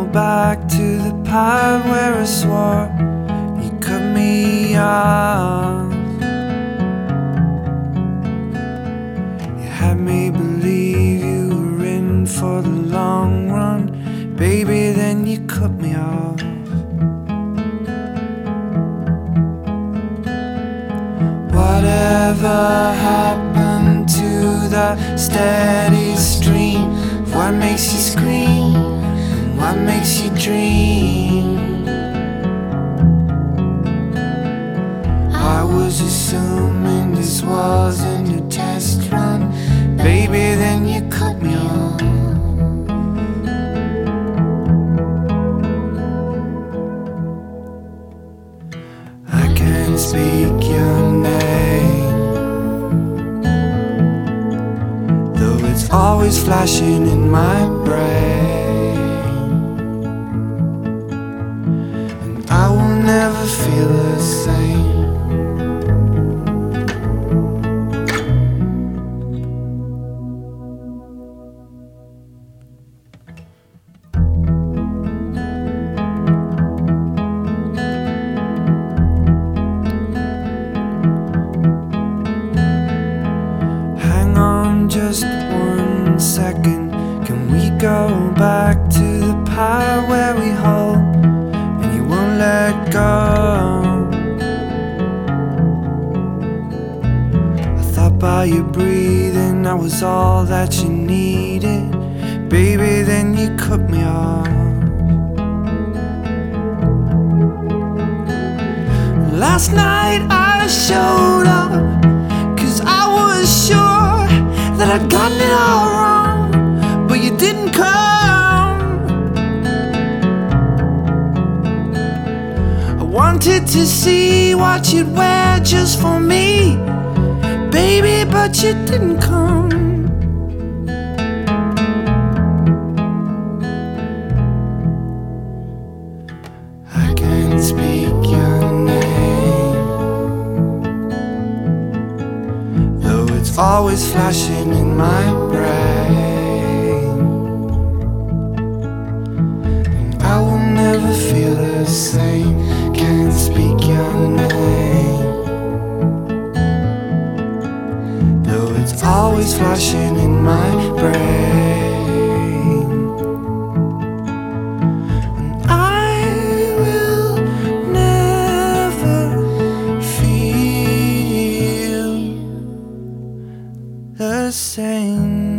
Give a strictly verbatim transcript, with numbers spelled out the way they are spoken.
back to the part where I swore you cut me off. You had me believe you were in for the long run, baby, then you cut me off. Whatever happened to the steady stream of what makes you scream and what makes you dream? I was assuming this wasn't a test run, baby, then you cut me off. I can't speak your name, though it's always flashing in my brain, and I will never feel the same. Just one second, can we go back to the part where we hold and you won't let go? I thought by your breathing I was all that you needed, baby, then you cut me off. Last night I showed up 'cause I was sure that I'd gotten it all wrong, but you didn't come. I wanted to see what you'd wear just for me, baby, but you didn't come. I can't speak your name, though it's always flashing in my brain, and I will never feel the same. Can't speak your name, though it's always flashing in my brain, and I will never feel the same.